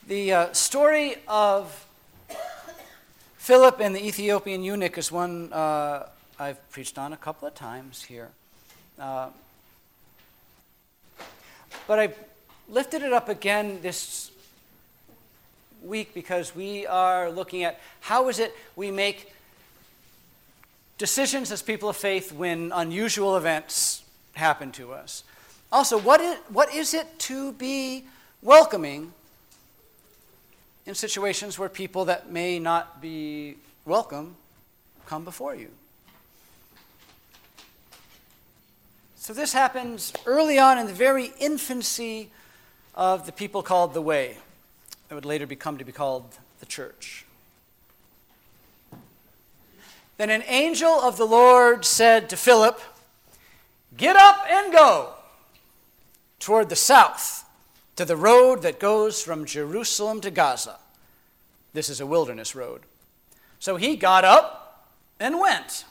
The story of Philip and the Ethiopian eunuch is one I've preached on a couple of times here. But I lifted it up again this week because we are looking at how is it we make decisions as people of faith when unusual events happen to us. Also, what is it to be welcoming in situations where people that may not be welcome come before you? So this happens early on in the very infancy of the people called the Way. That would later become to be called the church. Then an angel of the Lord said to Philip, "Get up and go toward the south, to the road that goes from Jerusalem to Gaza." This is a wilderness road. So he got up and went.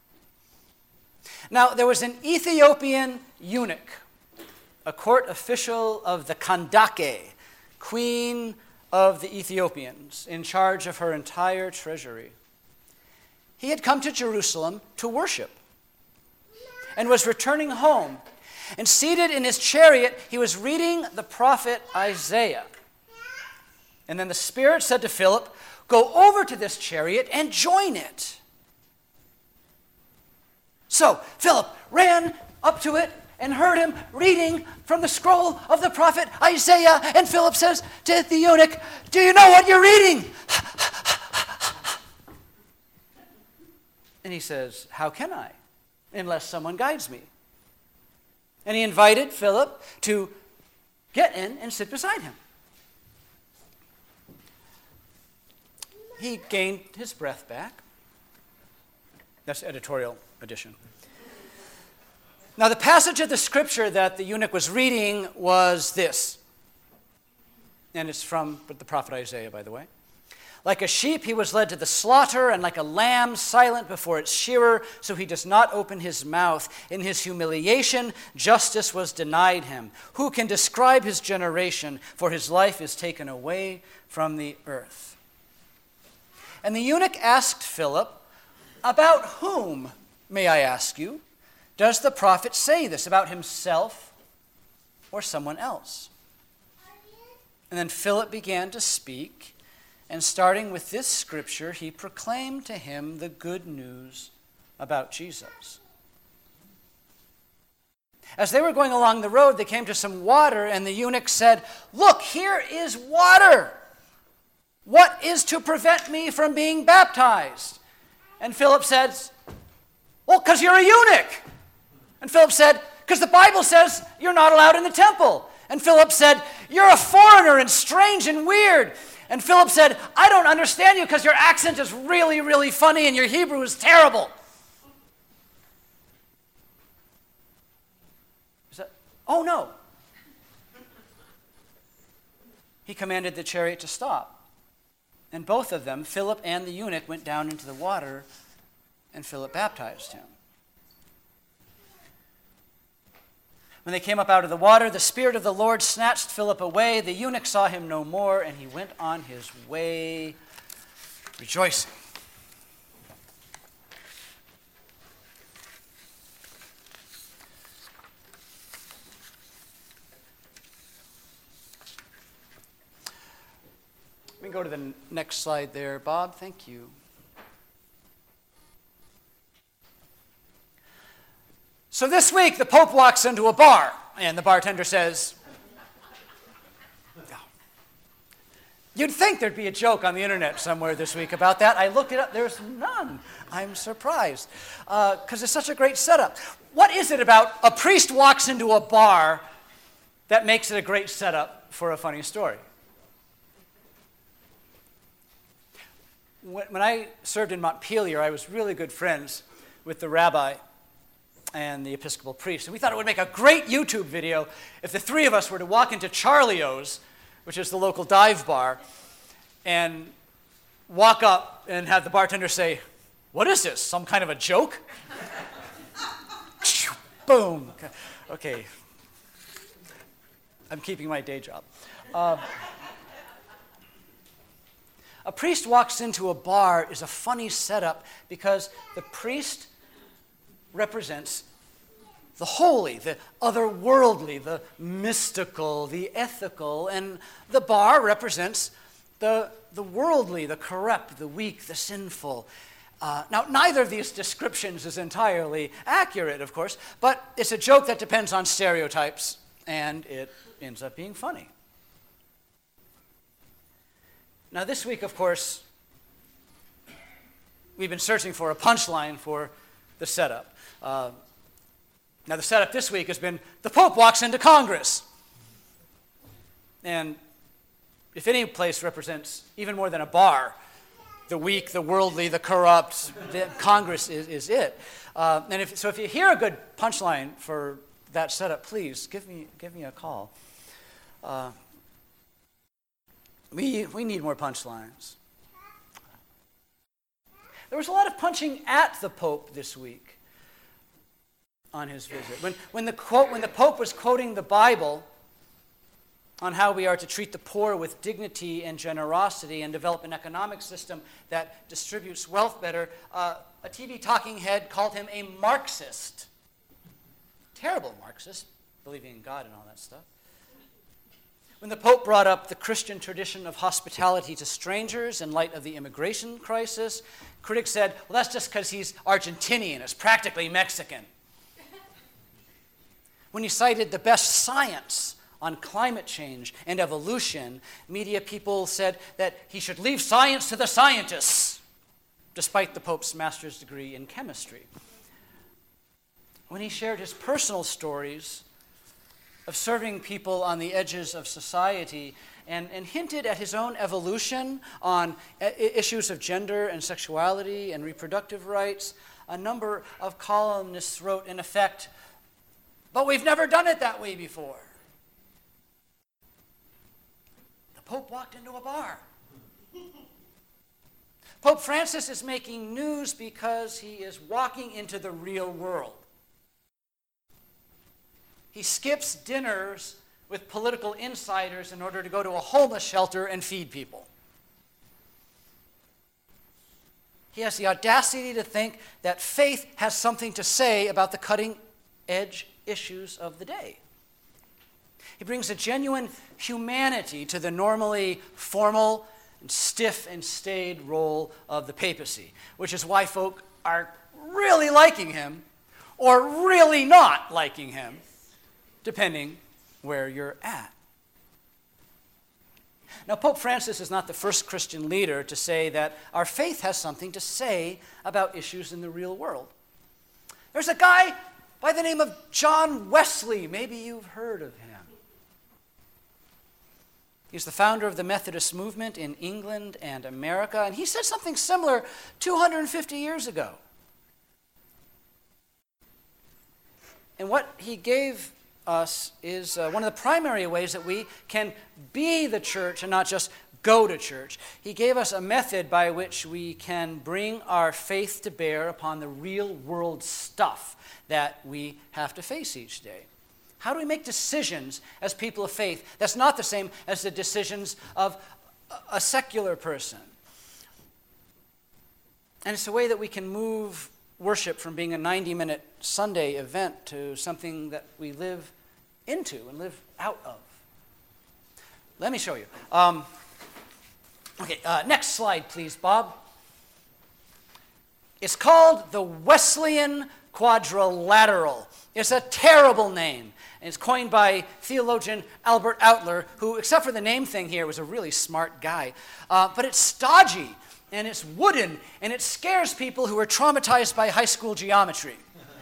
Now, there was an Ethiopian eunuch, a court official of the Kandake, queen of the Ethiopians, in charge of her entire treasury. He had come to Jerusalem to worship and was returning home. And seated in his chariot, he was reading the prophet Isaiah. And then the Spirit said to Philip, "Go over to this chariot and join it." So Philip ran up to it and heard him reading from the scroll of the prophet Isaiah. And Philip says to the eunuch, "Do you know what you're reading?" And he says, "How can I, unless someone guides me?" And he invited Philip to get in and sit beside him. He gained his breath back. That's editorial addition. Now, the passage of the scripture that the eunuch was reading was this. And it's from the prophet Isaiah, by the way. "Like a sheep he was led to the slaughter, and like a lamb silent before its shearer, so he does not open his mouth. In his humiliation, justice was denied him. Who can describe his generation? For his life is taken away from the earth." And the eunuch asked Philip, "About whom, may I ask you, does the prophet say this? About himself or someone else?" And then Philip began to speak. And starting with this scripture, he proclaimed to him the good news about Jesus. As they were going along the road, they came to some water, and the eunuch said, "Look, here is water. What is to prevent me from being baptized?" And Philip says, "Well, because you're a eunuch." And Philip said, "Because the Bible says you're not allowed in the temple." And Philip said, "You're a foreigner and strange and weird." And Philip said, "I don't understand you because your accent is really, really funny and your Hebrew is terrible." He said, "Oh, no." He commanded the chariot to stop. And both of them, Philip and the eunuch, went down into the water, and Philip baptized him. When they came up out of the water, the Spirit of the Lord snatched Philip away. The eunuch saw him no more, and he went on his way rejoicing. We can go to the next slide there, Bob. Thank you. So this week, the Pope walks into a bar, and the bartender says, you'd think there'd be a joke on the internet somewhere this week about that. I looked it up. There's none. I'm surprised, because it's such a great setup. What is it about a priest walks into a bar that makes it a great setup for a funny story? When I served in Montpelier, I was really good friends with the rabbi and the Episcopal priest. And we thought it would make a great YouTube video if the three of us were to walk into Charlio's, which is the local dive bar, and walk up and have the bartender say, "What is this, some kind of a joke?" Boom. Okay. I'm keeping my day job. A priest walks into a bar is a funny setup because the priest represents the holy, the otherworldly, the mystical, the ethical, and the bar represents the worldly, the corrupt, the weak, the sinful. Now, neither of these descriptions is entirely accurate, of course, but it's a joke that depends on stereotypes, and it ends up being funny. Now, this week, of course, we've been searching for a punchline for the setup. Now, the setup this week has been the Pope walks into Congress. And if any place represents even more than a bar, the weak, the worldly, the corrupt, Congress is it. So if you hear a good punchline for that setup, please give me a call. We need more punchlines. There was a lot of punching at the Pope this week on his visit. When the Pope was quoting the Bible on how we are to treat the poor with dignity and generosity and develop an economic system that distributes wealth better, a TV talking head called him a Marxist. Terrible Marxist, believing in God and all that stuff. When the Pope brought up the Christian tradition of hospitality to strangers in light of the immigration crisis, critics said, well, that's just because he's Argentinian. It's practically Mexican. When he cited the best science on climate change and evolution, media people said that he should leave science to the scientists, despite the Pope's master's degree in chemistry. When he shared his personal stories of serving people on the edges of society and hinted at his own evolution on issues of gender and sexuality and reproductive rights, a number of columnists wrote, in effect, but we've never done it that way before. The Pope walked into a bar. Pope Francis is making news because he is walking into the real world. He skips dinners with political insiders in order to go to a homeless shelter and feed people. He has the audacity to think that faith has something to say about the cutting-edge issues of the day. He brings a genuine humanity to the normally formal and stiff and staid role of the papacy, which is why folk are really liking him or really not liking him, depending where you're at. Now, Pope Francis is not the first Christian leader to say that our faith has something to say about issues in the real world. There's a guy by the name of John Wesley. Maybe you've heard of him. He's the founder of the Methodist movement in England and America, and he said something similar 250 years ago. And what he gave us is one of the primary ways that we can be the church and not just go to church. He gave us a method by which we can bring our faith to bear upon the real world stuff that we have to face each day. How do we make decisions as people of faith that's not the same as the decisions of a secular person? And it's a way that we can move worship from being a 90-minute Sunday event to something that we live into and live out of. Let me show you. Next slide, please, Bob. It's called the Wesleyan Quadrilateral. It's a terrible name. And it's coined by theologian Albert Outler, who, except for the name thing here, was a really smart guy. But it's stodgy, and it's wooden, and it scares people who are traumatized by high school geometry.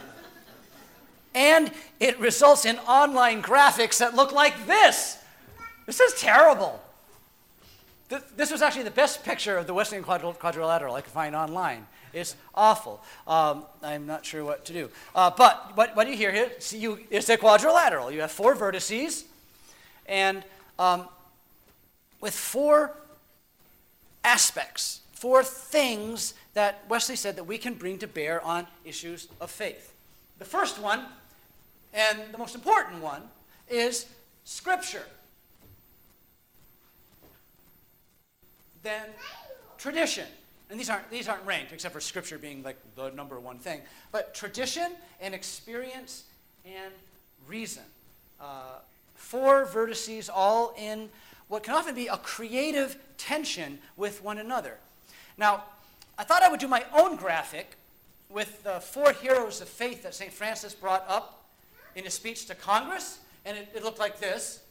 And it results in online graphics that look like this. This is terrible. This was actually the best picture of the Wesleyan Quadrilateral I could find online. It's awful. I'm not sure what to do. But what you hear here, it's a quadrilateral. You have 4 vertices, and with 4 aspects, 4 things that Wesley said that we can bring to bear on issues of faith. The first one, and the most important one, is Scripture. Then tradition, and these aren't ranked, except for Scripture being like the number one thing, but tradition and experience and reason. 4 vertices all in what can often be a creative tension with one another. Now, I thought I would do my own graphic with the 4 heroes of faith that St. Francis brought up in his speech to Congress, and it looked like this.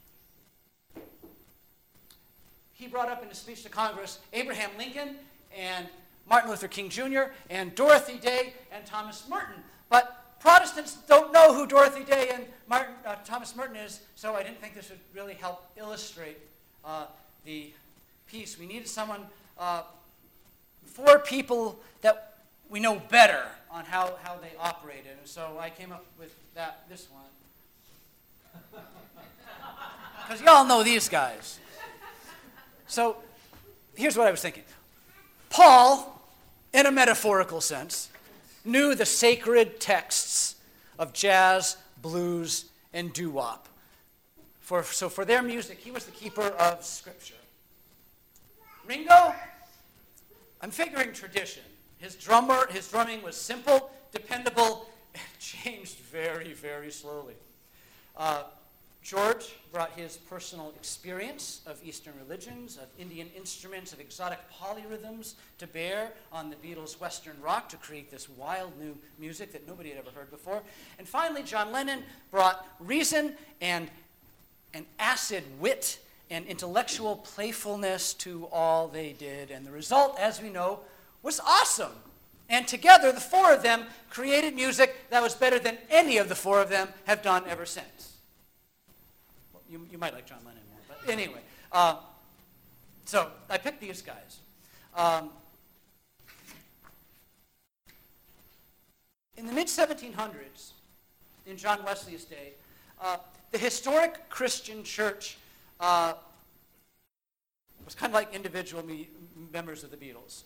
He brought up in his speech to Congress Abraham Lincoln and Martin Luther King Jr. and Dorothy Day and Thomas Merton. But Protestants don't know who Dorothy Day and Thomas Merton is, so I didn't think this would really help illustrate the piece. We needed someone, 4 people that we know better on how they operated. And so I came up with this one. Because y'all know these guys. So here's what I was thinking. Paul, in a metaphorical sense, knew the sacred texts of jazz, blues, and doo-wop. So for their music, he was the keeper of Scripture. Ringo, I'm figuring tradition. His drumming was simple, dependable, and changed very, very slowly. George brought his personal experience of Eastern religions, of Indian instruments, of exotic polyrhythms to bear on the Beatles' Western rock to create this wild new music that nobody had ever heard before. And finally, John Lennon brought reason and acid wit and intellectual playfulness to all they did. And the result, as we know, was awesome. And together, the 4 of them created music that was better than any of the 4 of them have done ever since. You might like John Lennon more, but anyway. So I picked these guys. In the mid-1700s, in John Wesley's day, the historic Christian church was kind of like individual members of the Beatles.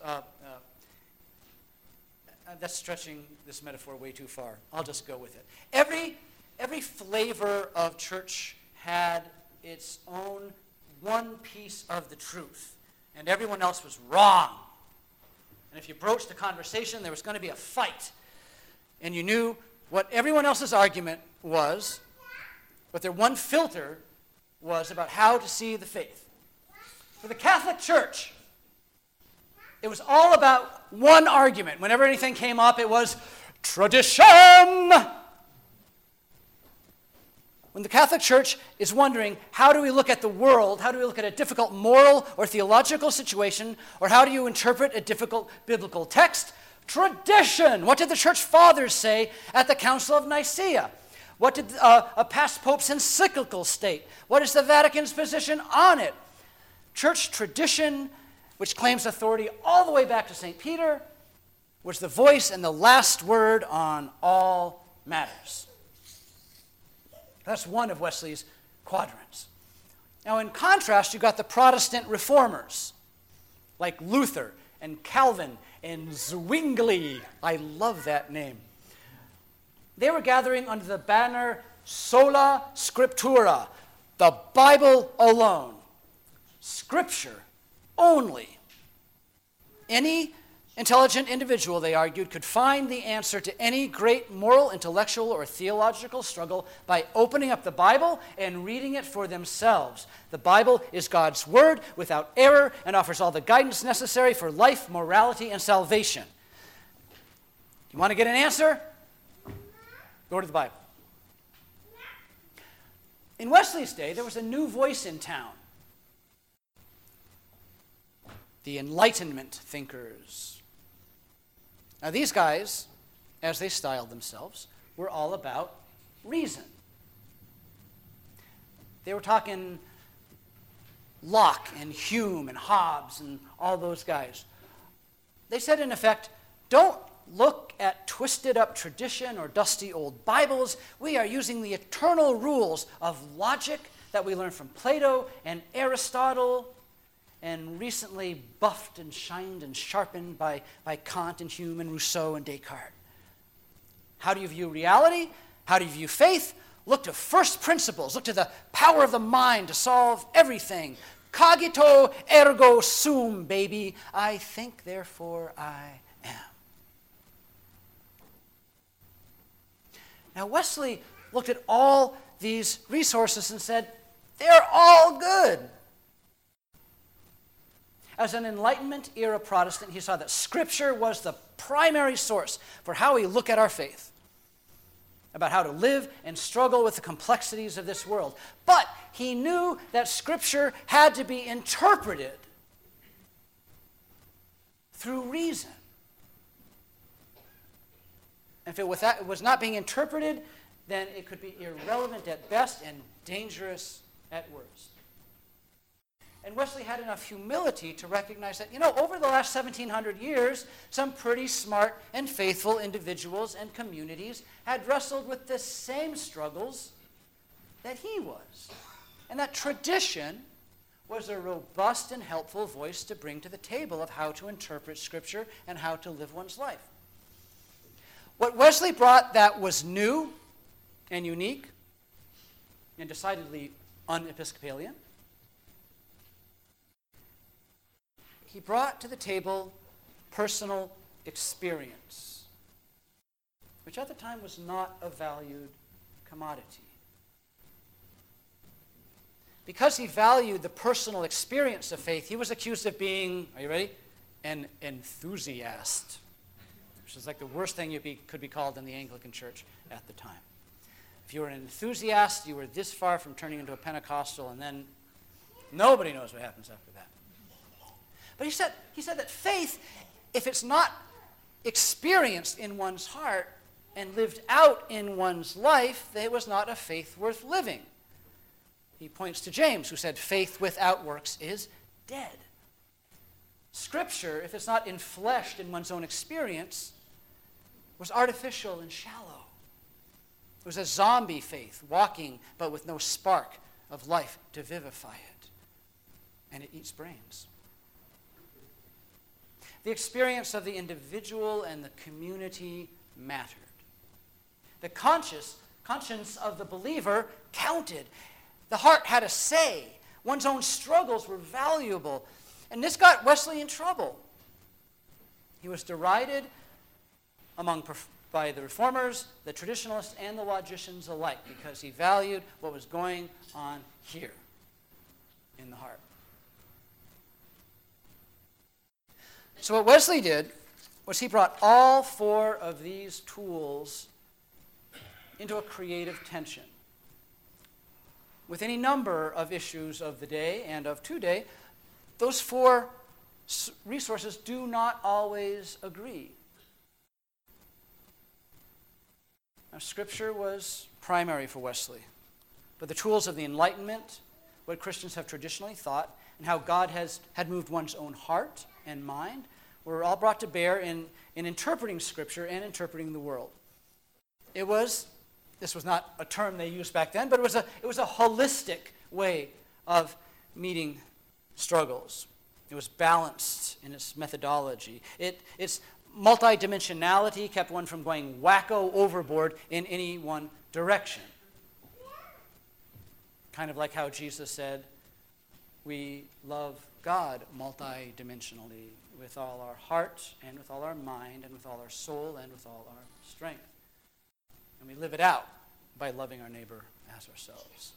That's stretching this metaphor way too far. I'll just go with it. Every flavor of church had its own one piece of the truth, and everyone else was wrong. And if you broached the conversation, there was going to be a fight. And you knew what everyone else's argument was, what their one filter was about how to see the faith. For the Catholic Church, it was all about one argument. Whenever anything came up, it was tradition. When the Catholic Church is wondering, how do we look at the world? How do we look at a difficult moral or theological situation? Or how do you interpret a difficult biblical text? Tradition. What did the church fathers say at the Council of Nicaea? What did a past pope's encyclical state? What is the Vatican's position on it? Church tradition, which claims authority all the way back to St. Peter, was the voice and the last word on all matters. That's one of Wesley's quadrants. Now, in contrast, you've got the Protestant reformers, like Luther and Calvin and Zwingli. I love that name. They were gathering under the banner Sola Scriptura, the Bible alone, Scripture only. Any intelligent individual, they argued, could find the answer to any great moral, intellectual, or theological struggle by opening up the Bible and reading it for themselves. The Bible is God's Word without error and offers all the guidance necessary for life, morality, and salvation. You want to get an answer? Go to the Bible. In Wesley's day, there was a new voice in town. The Enlightenment thinkers. Now, these guys, as they styled themselves, were all about reason. They were talking Locke and Hume and Hobbes and all those guys. They said, in effect, don't look at twisted up tradition or dusty old Bibles. We are using the eternal rules of logic that we learned from Plato and Aristotle, and recently buffed and shined and sharpened by Kant and Hume and Rousseau and Descartes. How do you view reality? How do you view faith? Look to first principles. Look to the power of the mind to solve everything. Cogito ergo sum, baby. I think, therefore I am. Now, Wesley looked at all these resources and said, they're all good. As an Enlightenment-era Protestant, he saw that Scripture was the primary source for how we look at our faith, about how to live and struggle with the complexities of this world. But he knew that Scripture had to be interpreted through reason. And if it was not being interpreted, then it could be irrelevant at best and dangerous at worst. And Wesley had enough humility to recognize that, over the last 1,700 years, some pretty smart and faithful individuals and communities had wrestled with the same struggles that he was. And that tradition was a robust and helpful voice to bring to the table of how to interpret Scripture and how to live one's life. What Wesley brought that was new and unique and decidedly un-Episcopalian, he brought to the table personal experience, which at the time was not a valued commodity. Because he valued the personal experience of faith, he was accused of being, are you ready? An enthusiast, which is like the worst thing could be called in the Anglican Church at the time. If you were an enthusiast, you were this far from turning into a Pentecostal, and then nobody knows what happens after that. But he said that faith, if it's not experienced in one's heart and lived out in one's life, it was not a faith worth living. He points to James, who said, faith without works is dead. Scripture, if it's not enfleshed in one's own experience, was artificial and shallow. It was a zombie faith, walking but with no spark of life to vivify it. And it eats brains. The experience of the individual and the community mattered. The conscience of the believer counted. The heart had a say. One's own struggles were valuable. And this got Wesley in trouble. He was derided by the reformers, the traditionalists, and the logicians alike because he valued what was going on here in the heart. So what Wesley did was he brought all four of these tools into a creative tension. With any number of issues of the day and of today, those four resources do not always agree. Now, Scripture was primary for Wesley, but the tools of the Enlightenment, what Christians have traditionally thought, and how God had moved one's own heart and mind, were all brought to bear in interpreting Scripture and interpreting the world. This was not a term they used back then, but it was a holistic way of meeting struggles. It was balanced in its methodology. Its multidimensionality kept one from going wacko overboard in any one direction. Kind of like how Jesus said, we love God multidimensionally with all our heart and with all our mind and with all our soul and with all our strength. And we live it out by loving our neighbor as ourselves.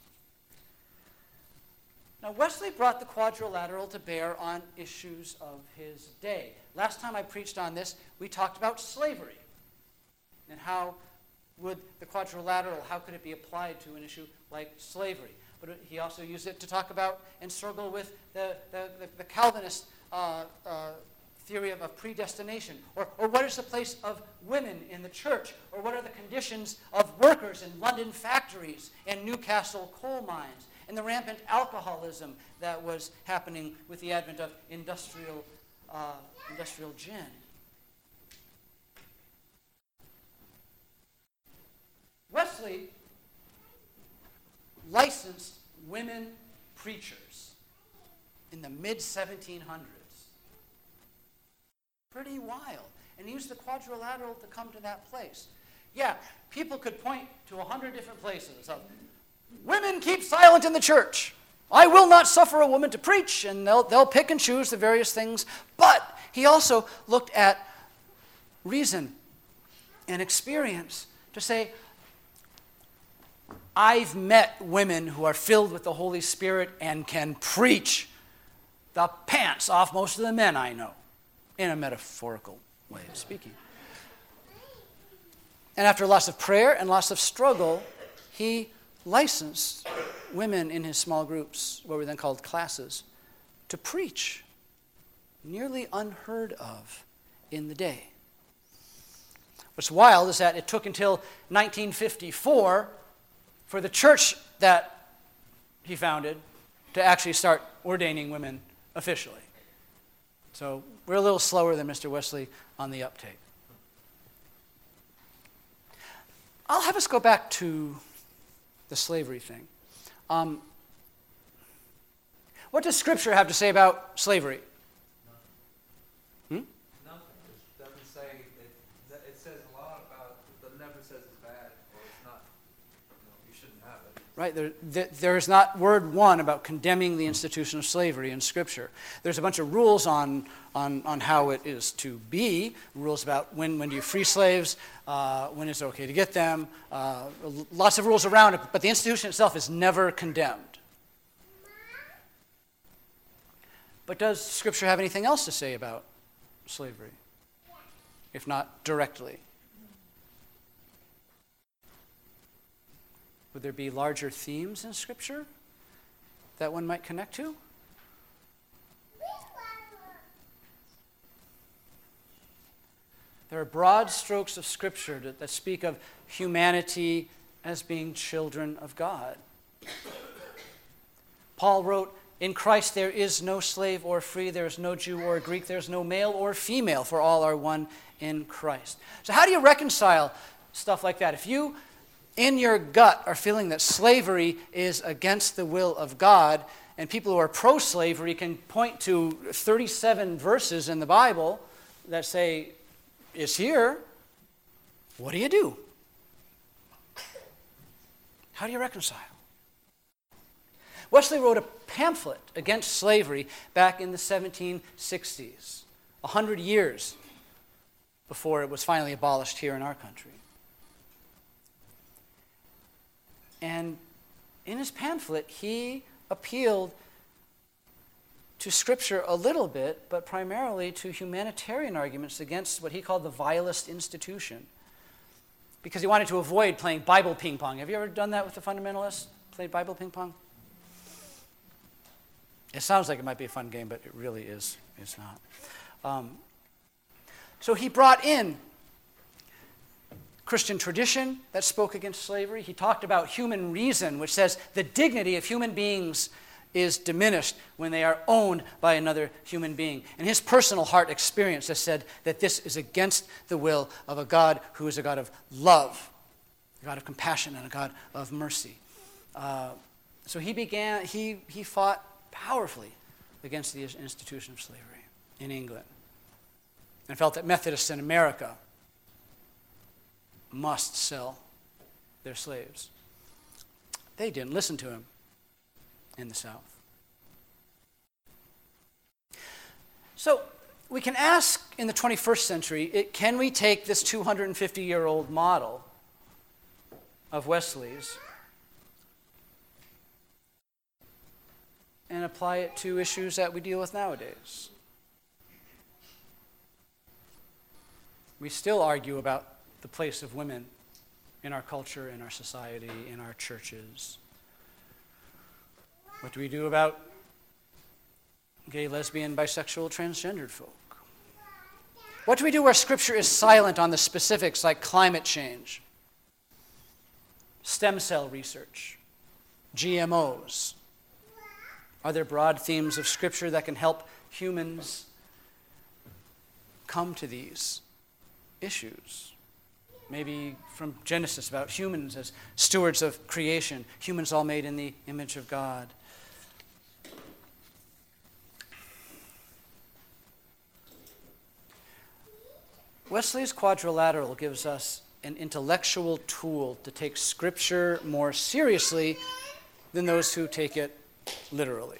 Now, Wesley brought the quadrilateral to bear on issues of his day. Last time I preached on this, we talked about slavery and how would the quadrilateral, how could it be applied to an issue like slavery? But he also used it to talk about and struggle with the Calvinist theory of predestination, or what is the place of women in the church, or what are the conditions of workers in London factories and Newcastle coal mines, and the rampant alcoholism that was happening with the advent of industrial gin. Wesley licensed women preachers in the mid-1700s. Pretty wild. And he used the quadrilateral to come to that place. Yeah, people could point to 100 different places of women keep silent in the church. I will not suffer a woman to preach, and they'll pick and choose the various things. But he also looked at reason and experience to say, I've met women who are filled with the Holy Spirit and can preach the pants off most of the men I know, in a metaphorical way of speaking. And after lots of prayer and lots of struggle, he licensed women in his small groups, what were then called classes, to preach. Nearly unheard of in the day. What's wild is that it took until 1954 for the church that he founded to actually start ordaining women officially. So we're a little slower than Mr. Wesley on the uptake. I'll have us go back to the slavery thing. What does Scripture have to say about slavery? Nothing. It doesn't say, it says a lot about, but never says it's bad or it's not, you shouldn't have it. Right, there is not word one about condemning the institution of slavery in Scripture. There's a bunch of rules on how it is to be, rules about when do you free slaves, when it's okay to get them, lots of rules around it, but the institution itself is never condemned. But does Scripture have anything else to say about slavery, if not directly? Would there be larger themes in Scripture that one might connect to? There are broad strokes of Scripture that speak of humanity as being children of God. Paul wrote, in Christ there is no slave or free, there is no Jew or Greek, there is no male or female, for all are one in Christ. So how do you reconcile stuff like that? If you, in your gut, are feeling that slavery is against the will of God, and people who are pro-slavery can point to 37 verses in the Bible that say, it's here, what do you do? How do you reconcile? Wesley wrote a pamphlet against slavery back in the 1760s, 100 years before it was finally abolished here in our country. And in his pamphlet, he appealed to Scripture a little bit, but primarily to humanitarian arguments against what he called the vilest institution, because he wanted to avoid playing Bible ping pong. Have you ever done that with the fundamentalists? Played Bible ping pong? It sounds like it might be a fun game, but it really is not. So he brought in Christian tradition that spoke against slavery. He talked about human reason, which says the dignity of human beings is diminished when they are owned by another human being. And his personal heart experience has said that this is against the will of a God who is a God of love, a God of compassion, and a God of mercy. So he fought powerfully against the institution of slavery in England, and felt that Methodists in America must sell their slaves. They didn't listen to him in the South. So we can ask in the 21st century, can we take this 250-year-old model of Wesley's and apply it to issues that we deal with nowadays? We still argue about the place of women in our culture, in our society, in our churches. What do we do about gay, lesbian, bisexual, transgendered folk? What do we do where Scripture is silent on the specifics like climate change, stem cell research, GMOs? Are there broad themes of Scripture that can help humans come to these issues? Maybe from Genesis about humans as stewards of creation, humans all made in the image of God. Wesley's Quadrilateral gives us an intellectual tool to take Scripture more seriously than those who take it literally.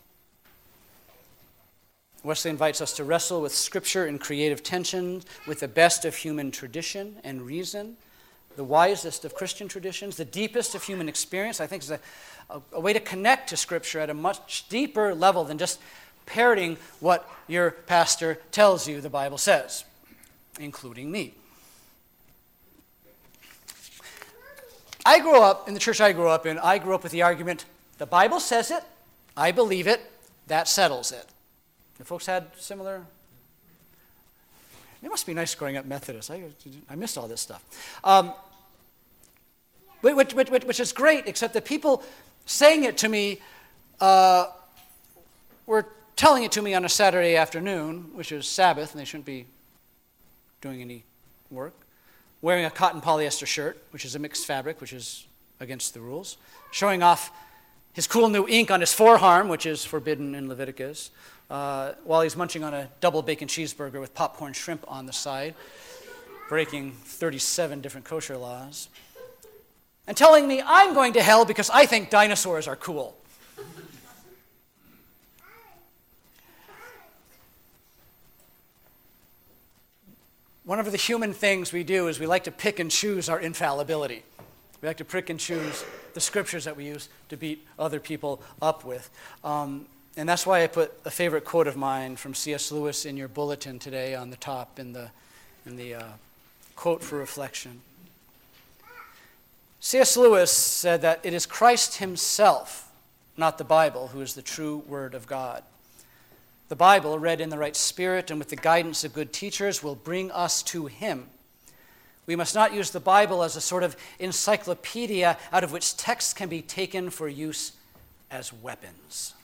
Wesley invites us to wrestle with Scripture in creative tension with the best of human tradition and reason, the wisest of Christian traditions, the deepest of human experience. I think is a way to connect to Scripture at a much deeper level than just parroting what your pastor tells you the Bible says, including me. I grew up, in the church I grew up with the argument, the Bible says it, I believe it, that settles it. The folks had similar? It must be nice growing up Methodist. I missed all this stuff. Which is great, except that people saying it to me were telling it to me on a Saturday afternoon, which is Sabbath, and they shouldn't be doing any work. Wearing a cotton polyester shirt, which is a mixed fabric, which is against the rules. Showing off his cool new ink on his forearm, which is forbidden in Leviticus, while he's munching on a double bacon cheeseburger with popcorn shrimp on the side, breaking 37 different kosher laws. And telling me I'm going to hell because I think dinosaurs are cool. One of the human things we do is we like to pick and choose our infallibility. We like to pick and choose the scriptures that we use to beat other people up with. And that's why I put a favorite quote of mine from C.S. Lewis in your bulletin today on the top in the quote for reflection. C.S. Lewis said that it is Christ himself, not the Bible, who is the true word of God. The Bible, read in the right spirit and with the guidance of good teachers, will bring us to him. We must not use the Bible as a sort of encyclopedia out of which texts can be taken for use as weapons.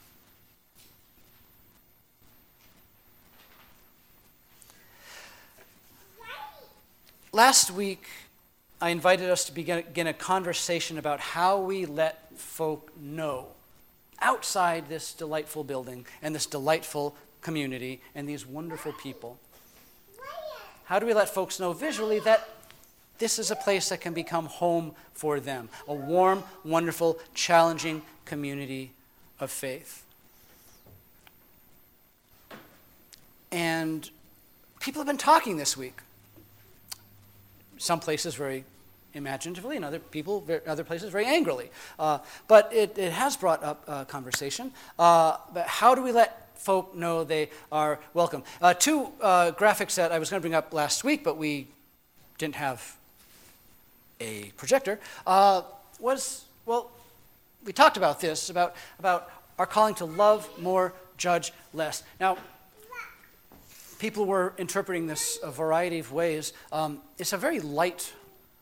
Last week, I invited us to begin a conversation about how we let folk know outside this delightful building and this delightful community and these wonderful people. How do we let folks know visually that this is a place that can become home for them, a warm, wonderful, challenging community of faith? And people have been talking this week. Some places very imaginatively, and other places very angrily. But it has brought up conversation. But how do we let folk know they are welcome? Two graphics that I was going to bring up last week, but we didn't have a projector, we talked about this, about our calling to love more, judge less. Now, people were interpreting this a variety of ways. It's a very light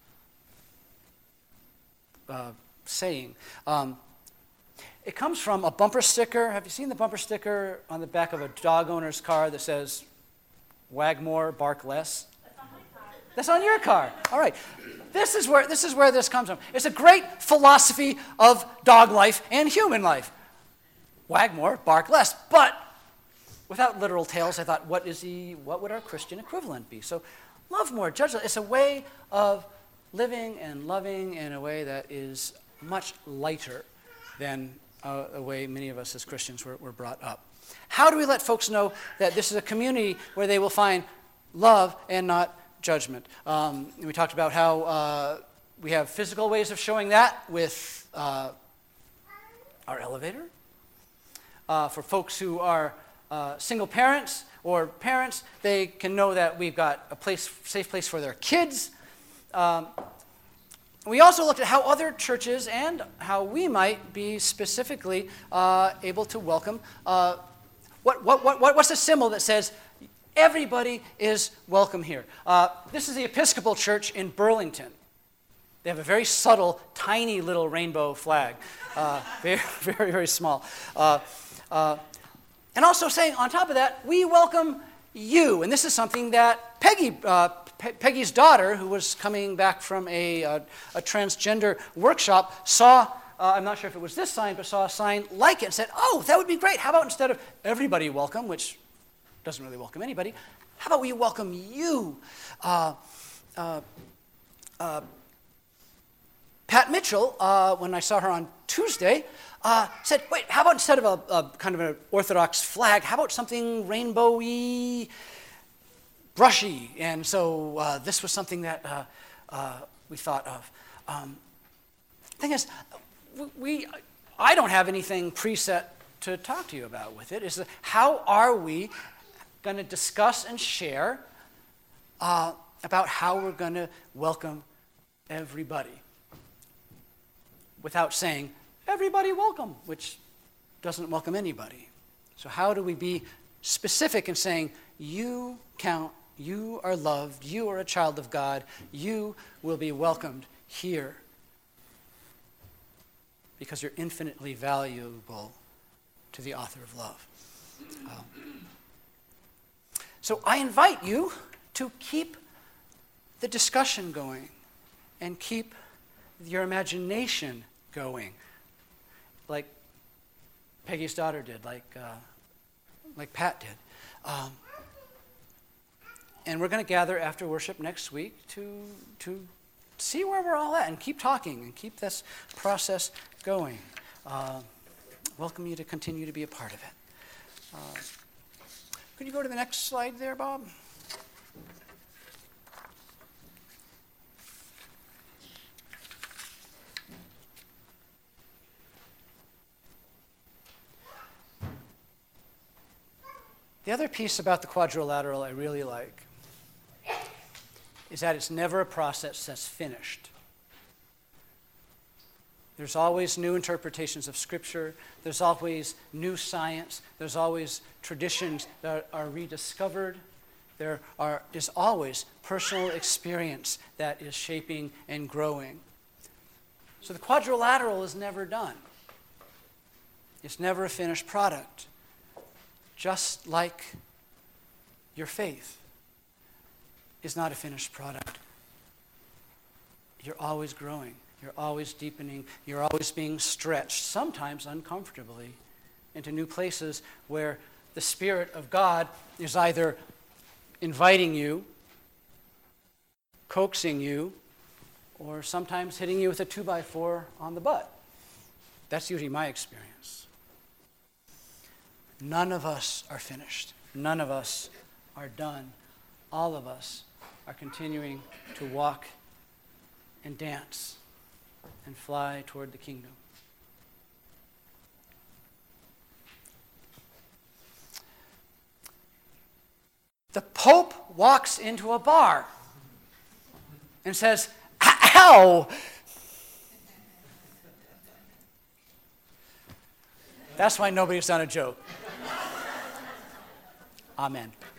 saying. It comes from a bumper sticker. Have you seen the bumper sticker on the back of a dog owner's car that says, "Wag more, bark less"? That's on my car. That's on your car. All right. This is where this comes from. It's a great philosophy of dog life and human life. Wag more, bark less. But without literal tails, I thought, what would our Christian equivalent be? So, love more, judge less. It's a way of living and loving in a way that is much lighter than a way many of us as Christians were brought up. How do we let folks know that this is a community where they will find love and not judgment? We talked about how we have physical ways of showing that with our elevator. For folks who are single parents or parents, they can know that we've got a safe place for their kids. We also looked at how other churches and how we might be specifically able to welcome. What's the symbol that says everybody is welcome here? This is the Episcopal Church in Burlington. They have a very subtle, tiny little rainbow flag, very, very, very small. And also saying, on top of that, we welcome you. And this is something that Peggy's daughter, who was coming back from a transgender workshop, saw, I'm not sure if it was this sign, but saw a sign like it and said, oh, that would be great. How about instead of everybody welcome, which doesn't really welcome anybody, how about we welcome Pat Mitchell, when I saw her on Tuesday, said, wait, how about instead of a kind of an Orthodox flag, how about something rainbowy, brushy? And so this was something that we thought of. Thing is, I don't have anything preset to talk to you about with it. Is how are we going to discuss and share about how we're going to welcome everybody without saying, everybody welcome, which doesn't welcome anybody. So how do we be specific in saying, you count, you are loved, you are a child of God, you will be welcomed here because you're infinitely valuable to the author of love. So I invite you to keep the discussion going and keep your imagination going, like Peggy's daughter did, like Pat did. And we're going to gather after worship next week to see where we're all at and keep talking and keep this process going. Welcome you to continue to be a part of it. Could you go to the next slide there, Bob? The other piece about the quadrilateral I really like is that it's never a process that's finished. There's always new interpretations of Scripture. There's always new science. There's always traditions that are rediscovered. There is always personal experience that is shaping and growing. So the quadrilateral is never done. It's never a finished product. Just like your faith is not a finished product. You're always growing. You're always deepening. You're always being stretched, sometimes uncomfortably, into new places where the Spirit of God is either inviting you, coaxing you, or sometimes hitting you with a 2x4 on the butt. That's usually my experience. None of us are finished. None of us are done. All of us are continuing to walk and dance and fly toward the kingdom. The Pope walks into a bar and says, "Ow!" That's why nobody's done a joke. Amen.